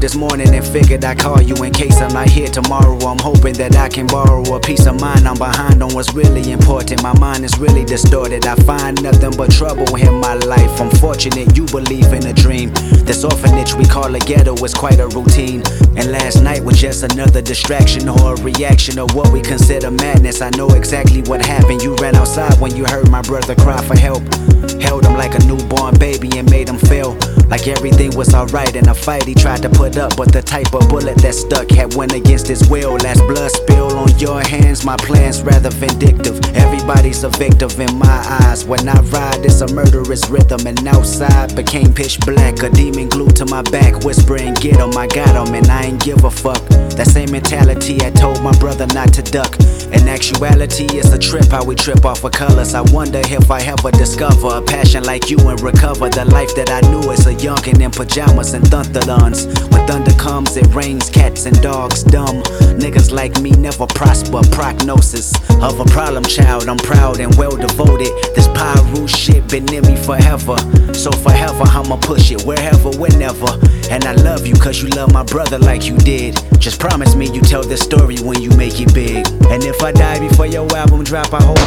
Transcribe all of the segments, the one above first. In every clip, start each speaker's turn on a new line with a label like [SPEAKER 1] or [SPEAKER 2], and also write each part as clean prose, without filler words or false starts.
[SPEAKER 1] this morning and figured I'd call you in case I'm not here tomorrow. I'm hoping that I can borrow a peace of mind. I'm behind on what's really important. My mind is really distorted. I find nothing but trouble in my life. I'm fortunate you believe in a dream. This orphanage we call a ghetto is quite a routine. And last night was just another distraction or a reaction of what we consider madness. I know exactly what happened. You ran outside when you heard my brother cry for help. Held him like a newborn baby and made him feel like everything was alright in a fight he tried to put up. But the type of bullet that stuck had went against his will. Last blood spill on your hands, my plan's rather vindictive. Everybody's a victim in my eyes. When I ride, it's a murderous rhythm. And outside became pitch black, a demon glued to my back, whispering, get him, I got him, and I ain't give a fuck. That same mentality I told my brother not to duck. In actuality, it's a trip how we trip off of colors. I wonder if I ever discover a passion like you and recover the life that I knew as a youngin' in pajamas and thunderduns. When thunder comes, it rains cats and dogs dumb. Niggas like me never prosper. Prognosis of a problem child. I'm proud and well devoted. This Pyru shit been in me forever. So forever I'ma push it wherever, whenever. And I love you cause you love my brother like you did. Just promise me you tell this story when you make it big. And if I die before your album drop, I hope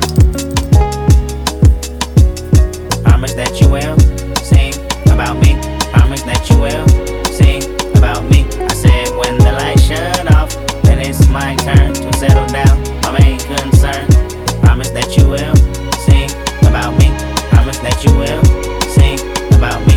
[SPEAKER 2] promise that you will sing about me. Promise that you will sing about me. I said when the lights shut off, then it's my turn to settle down. My main concern. Promise that you will sing about me. Promise that you will sing about me.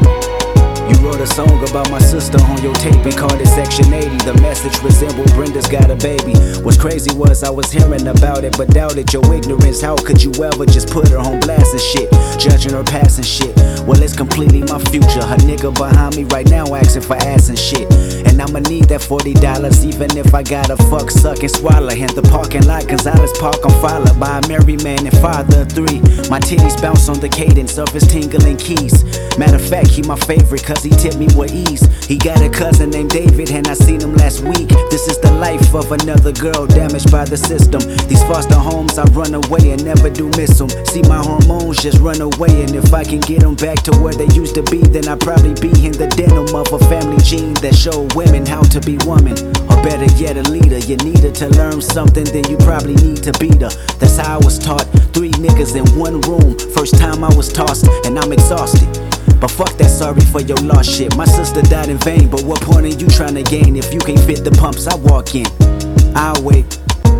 [SPEAKER 1] You wrote a song about my sister on your tape and called it Section 80. The message resembled Brenda's got a baby. What's crazy was I was hearing about it but doubted your ignorance. How could you ever just put her on blast and shit, judging her past and shit? Well, it's completely my future. Her nigga behind me right now asking for ass and shit. And I'ma need that $40 even if I gotta fuck, suck, and swallow in the parking lot. Gonzalez Park, I'm followed by a married man and father of 3. My titties bounce on the cadence of his tingling keys. Matter of fact, he my favorite cause he tipped me with ease. He got a cousin named David and I seen him last week. This is the life of another girl damaged by the system. These foster homes I run away and never do miss them. See my hormones just run away, and if I can get them back to where they used to be, then I'd probably be in the denim of a family gene that showed women how to be woman. Or better yet, a leader. You need her to learn something, then you probably need to beat her. That's how I was taught. 3 niggas in one room. First time I was tossed and I'm exhausted. But fuck that sorry for your lost shit. My sister died in vain, but what point are you trying to gain if you can't fit the pumps I walk in? I'll wait.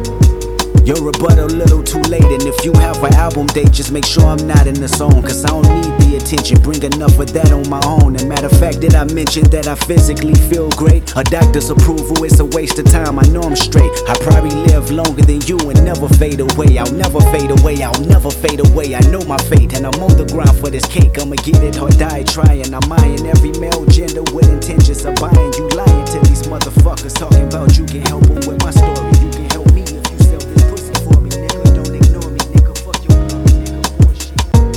[SPEAKER 1] Your rebuttal a little too late, and if you have an album date, just make sure I'm not in the zone, cause I don't need the attention, bring enough of that on my own. And matter of fact, did I mention that I physically feel great? A doctor's approval is a waste of time, I know I'm straight. I probably live longer than you and never fade away. I'll never fade away, I'll never fade away. I know my fate and I'm on the grind for this cake. I'ma get it or die trying. I'm eyeing every male gender with intentions of buying. You lying to these motherfuckers talking about you can help them with my story. You can help me if you sell this pussy for me, nigga. Don't ignore me, nigga. Fuck your love, nigga. Bullshit.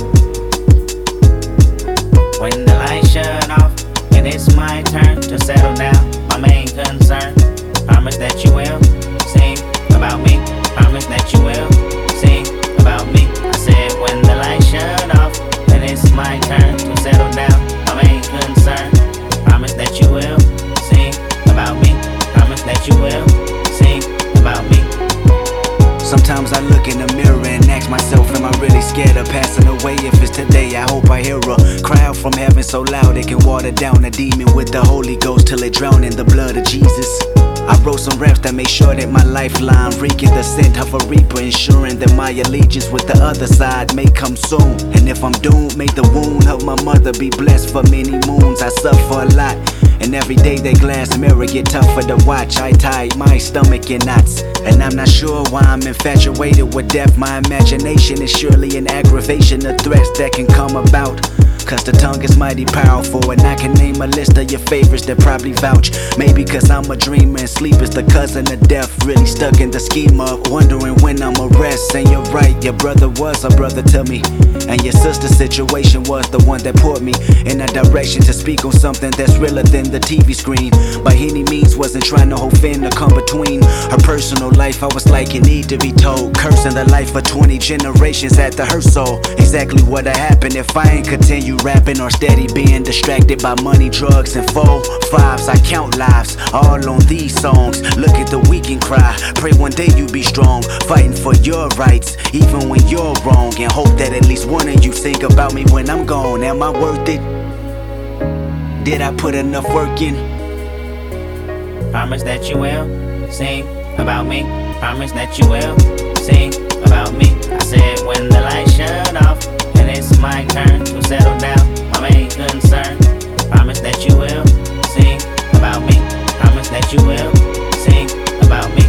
[SPEAKER 2] When the lights shut off and it's my turn to settle down, my main concern. Promise that you will sing about me. Promise that you will sing about me. I said when the lights shut off and it's my turn to settle down, my main concern. Promise that you will sing about me. Promise that you will sing about me.
[SPEAKER 1] Sometimes I look in the mirror and ask myself, am I really scared of passing away? If it's today, I hope I hear a cry out from heaven so loud it can water down a demon with the Holy Ghost till it drown in the blood of Jesus. I wrote some raps that made sure that my lifeline reeking the scent of a reaper, ensuring that my allegiance with the other side may come soon. And if I'm doomed, may the wound of my mother be blessed for many moons. I suffer a lot, and every day that glass mirror get tougher to watch. I tie my stomach in knots, and I'm not sure why I'm infatuated with death. My imagination is surely an aggravation of threats that can come about. Cause the tongue is mighty powerful, and I can name a list of your favorites that probably vouch. Maybe cause I'm a dreamer and sleep is the cousin of death. Really stuck in the scheme of wondering when I'ma rest. And you're right, your brother was a brother to me, and your sister's situation was the one that put me in a direction to speak on something that's realer than the TV screen. By any means wasn't trying to offend or come between her personal life. I was like, you need to be told, cursing the life of 20 generations after her soul. Exactly what'll happen if I ain't continue rapping or steady being distracted by money, drugs, and 4-5s. I count lives all on these songs. Look at the weak and cry. Pray one day you be strong, fighting for your rights, even when you're wrong. And hope that at least one of you think about me when I'm gone. Am I worth it? Did I put enough work in?
[SPEAKER 2] Promise that you will sing about me. Promise that you will sing about me. I said when the lights shut off and it's my turn to settle down, my main concern. Promise that you will sing about me. Promise that you will sing about me.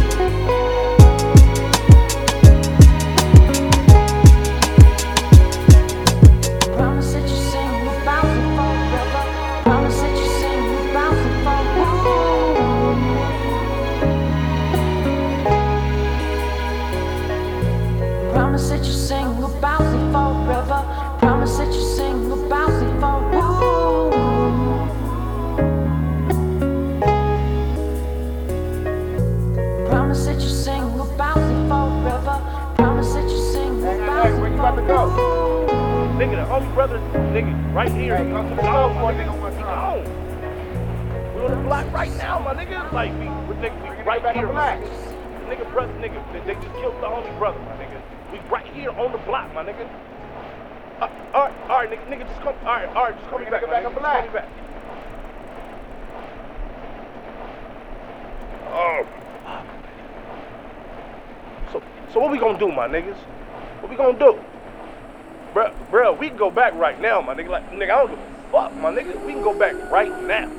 [SPEAKER 3] Promise that you sing about me forever. Promise that you sing about me forever. Promise that you sing about me forever. Promise that you sing about me forever. Promise that you sing about me forever. Promise that you sing about me forever.
[SPEAKER 4] Where you about to go? Nigga, the only brother, nigga, right here. Hey, come to the house, my nigga, one time. We on the block right now, my nigga. Like, we right here, my nigga. Nigga, brother, nigga, they just killed the only brother, my nigga. We right here on the block, my nigga. Alright, nigga, just come. Alright, just call me back. Back up black. Call me back. Oh. So what we gonna do, my niggas? What we gonna do? Bruh, we can go back right now, my nigga. Like, nigga, I don't give a fuck, my nigga. We can go back right now.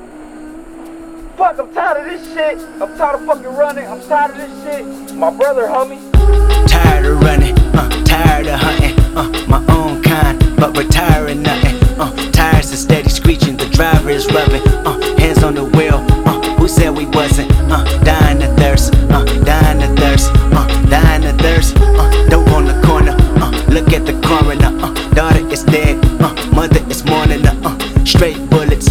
[SPEAKER 5] Fuck, I'm tired of this shit. I'm tired of fucking running. I'm tired of this shit. My brother, homie.
[SPEAKER 1] Tired of running, tired of hunting, my own kind, but retiring nothing. Tires are steady screeching, the driver is rubbing, hands on the wheel. Who said we wasn't? Dying of thirst, dying of thirst, dying of thirst. Dope on the corner, look at the coroner. Daughter is dead, mother is mourning. Straight bullets,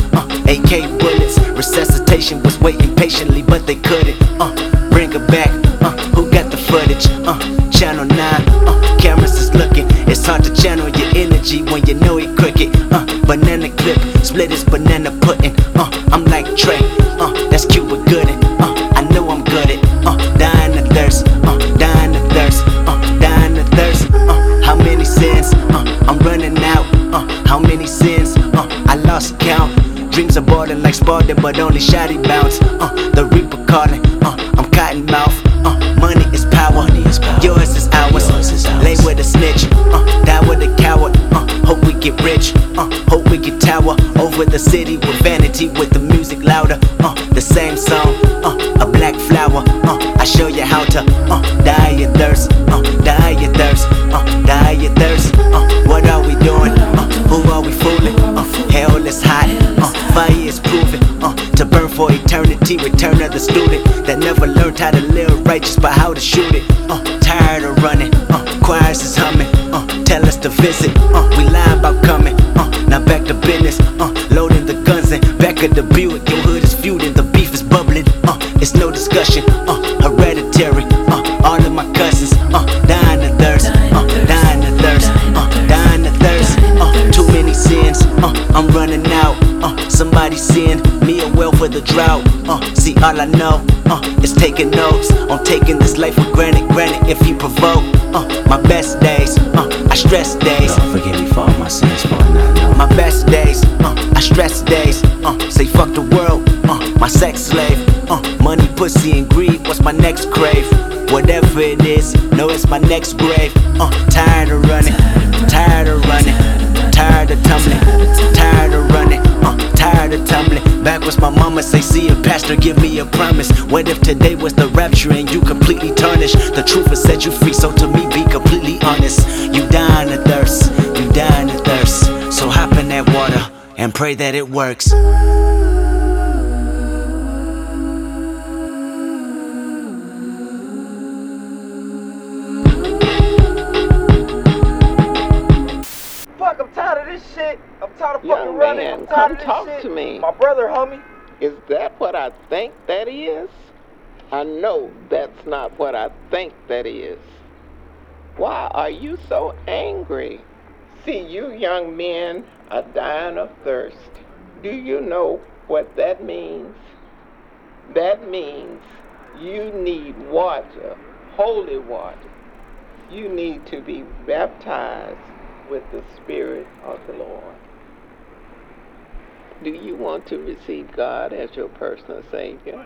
[SPEAKER 1] AK bullets. Resuscitation was waiting patiently, but they couldn't. Bring her back. Who got the footage? Channel 9. Cameras is looking. It's hard to channel your energy when you know it crooked. Banana clip, split his banana pudding. I'm like Trey. That's Cuba Gooding. I know I'm good at. Dying of thirst. Dying of thirst. Dying of thirst. How many sins? I'm running out. How many sins? I lost count. Dreams are boarding like Spartan, but only shoddy bounce. The Reaper calling. I'm cotton mouth. Money is power. Yours is ours. Lay with a snitch. Die with a coward. Hope we get rich. Hope we get tower over the city with vanity, with the music louder. The same song. A black flower. I show you how to die your thirst. Die your thirst. Die your thirst. What are we doing? Who are we fooling? Hell is hot. Fire is proven to burn for eternity. Return of the student that never learned how to live righteous, but how to shoot it. Tired of running, choirs is humming. Tell us to visit, we lie about coming. Now back to business, loading the guns and back at the Buick. Your hood is feuding, the beef is bubbling. It's no discussion, hereditary. All of my cousins, dying of thirst, dying of thirst, dying of thirst. Too many sins, I'm running out. Somebody send me a well for the drought. See, all I know is taking notes on taking this life for granted. Granted, if you provoke my best days, I stress days.
[SPEAKER 6] Lord, forgive me for all my sins, for I not know.
[SPEAKER 1] My best days, I stress days. Say fuck the world, my sex slave. Money, pussy, and greed. What's my next crave? Whatever it is, know it's my next grave. Tired of running, tired of running, tired of tumbling, tired of running, tired of tumbling. Backwards, my mama say, see a pastor, give me a promise. What if today was the rapture and you completely tarnished? The truth will set you free, so to me, be completely honest. You dying of thirst, you dying of thirst. So hop in that water and pray that it works.
[SPEAKER 5] Fuck, I'm tired of this shit. I'm tired of fucking
[SPEAKER 7] Young
[SPEAKER 5] running.
[SPEAKER 7] man,
[SPEAKER 5] I'm tired
[SPEAKER 7] come
[SPEAKER 5] of this
[SPEAKER 7] talk
[SPEAKER 5] shit.
[SPEAKER 7] to me.
[SPEAKER 5] My brother, homie.
[SPEAKER 7] Is that what I think that is? I know that's not what I think that is. Why are you so angry? See, you young men are dying of thirst. Do you know what that means? That means you need water, holy water. You need to be baptized with the Spirit of the Lord. Do you want to receive God as your personal Savior?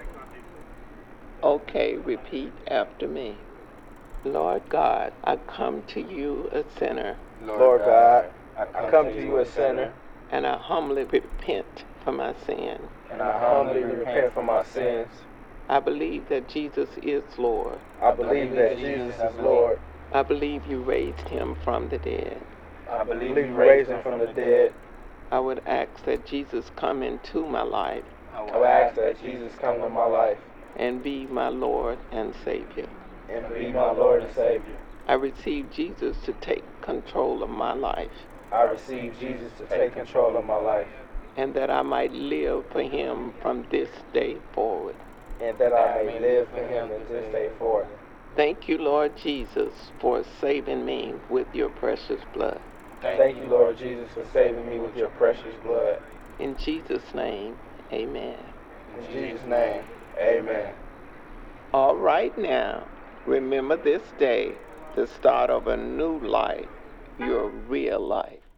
[SPEAKER 7] Okay, repeat after me. Lord God, I come to you a sinner.
[SPEAKER 5] Lord God, I come to you a sinner,
[SPEAKER 7] and I humbly repent for my sin.
[SPEAKER 5] and I humbly repent for my sins.
[SPEAKER 7] I believe that Jesus is Lord.
[SPEAKER 5] I believe that Jesus is Lord.
[SPEAKER 7] I believe you raised him from the dead.
[SPEAKER 5] I believe you raised him from the dead.
[SPEAKER 7] I would ask that Jesus come into my life
[SPEAKER 5] I would ask that Jesus come to my life
[SPEAKER 7] and be my Lord and Savior.
[SPEAKER 5] and be my Lord and Savior.
[SPEAKER 7] I receive Jesus to take control of my life,
[SPEAKER 5] I receive Jesus to take control of my life,
[SPEAKER 7] and that I might live for him from this day forward.
[SPEAKER 5] and that I may live for him in this day forward.
[SPEAKER 7] Thank you, Lord Jesus, for saving me with your precious blood.
[SPEAKER 5] Thank you, Lord Jesus, for saving me with your precious blood.
[SPEAKER 7] In Jesus' name, amen.
[SPEAKER 5] In Jesus' name, amen.
[SPEAKER 7] All right now, remember this day, the start of a new life, your real life.